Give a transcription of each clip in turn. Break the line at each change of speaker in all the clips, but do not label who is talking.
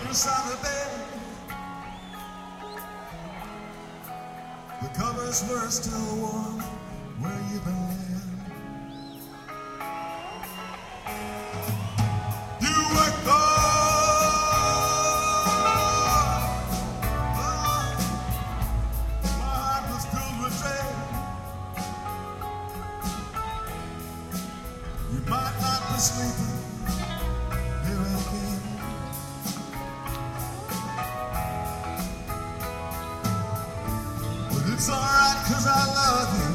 beside the bed. The covers were still warm where you've been laying. You were gone. My heart was filled with dread. You might not be sleeping here again. It's alright, 'cause I love you.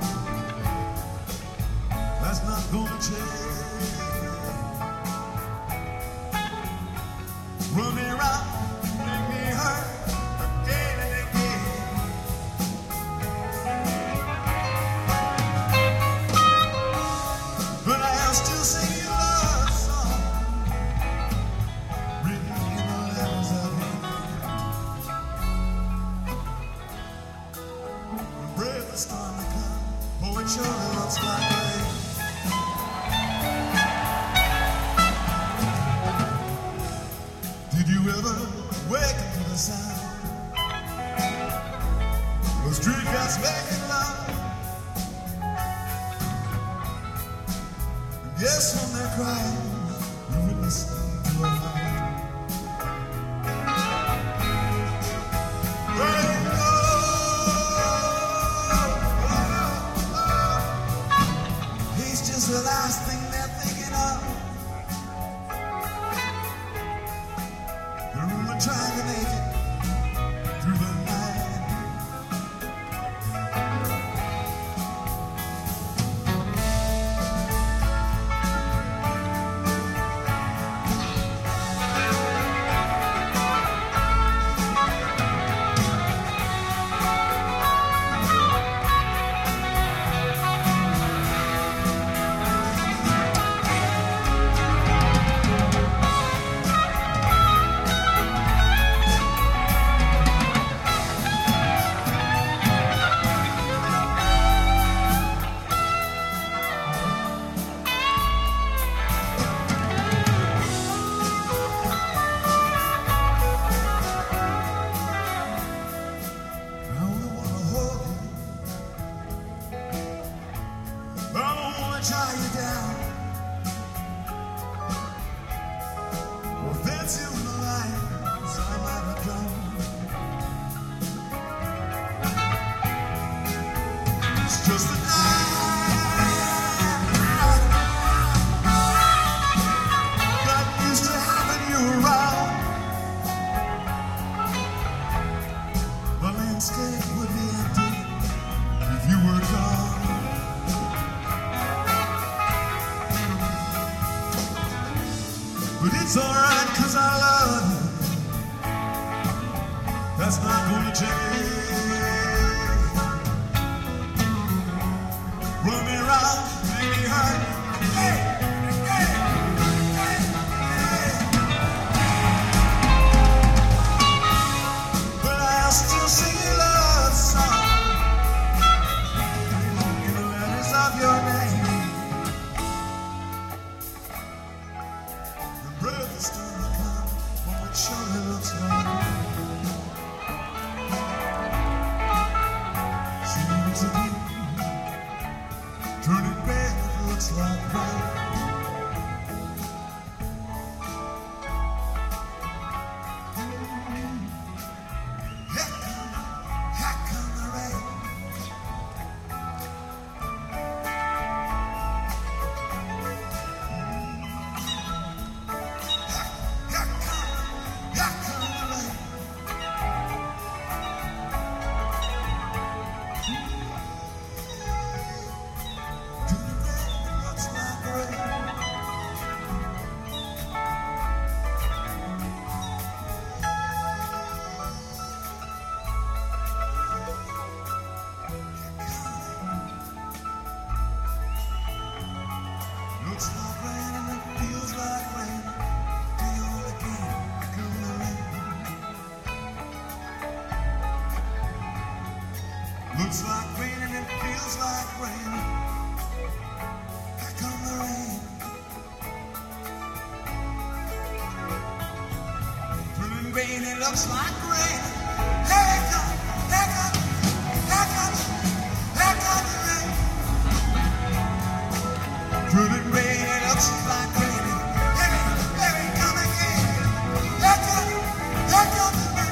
That's not gonna change. Run me round, make me hurt again and again. But I'll still sing your love song, written in the letters of your brave the storm to come, oh, it surely looks like rain. Did you ever wake up to the sound? Those street cats making love. And yes, when they're crying, you will listen to a line. The last thing they're thinking of. They're only trying to make it through the night. Tie you down. Well, that's in the lines I might have done. It's just that I got used to having you around. The landscape would be empty if you were gone. But it's alright, 'cause I love you. That's not gonna change. Run me round, make me hurt. Hey, hey, hey, hey. But I'll still sing your love song in the letters of your name. Brother's gonna come, oh, it surely looks like seems to be turning red, it looks like rain. Here come the rain. Looks like rain and it feels like rain. Feel again, come the rain. Looks like rain and it feels like rain. Here come the rain. rain, it looks like rain. Here it comes, here it comes, here it comes, here comes the rain. Pretty rain, it looks like rain. Here it comes again. Here comes the rain.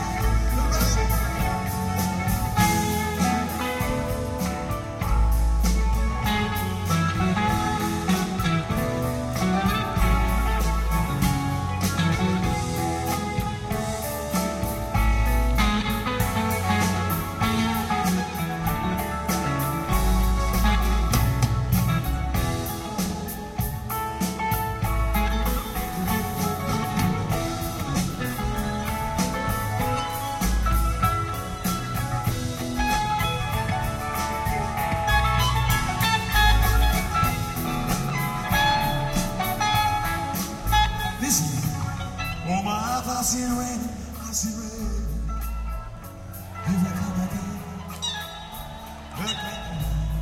Oh my life, I see rain, I see rain. Here we come again. Here we come.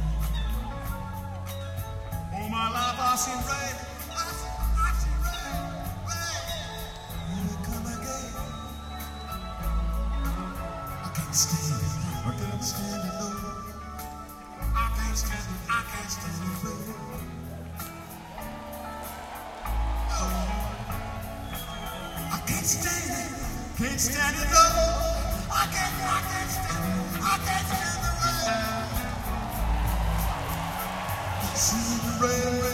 Oh my life, I see rain, I see rain, rain. Here we come again. I can't stand it, I can't stand it, Lord. I can't stand it, I can't stand it, Lord. Can't stand it, Lord. I can't stand the rain. See the rain.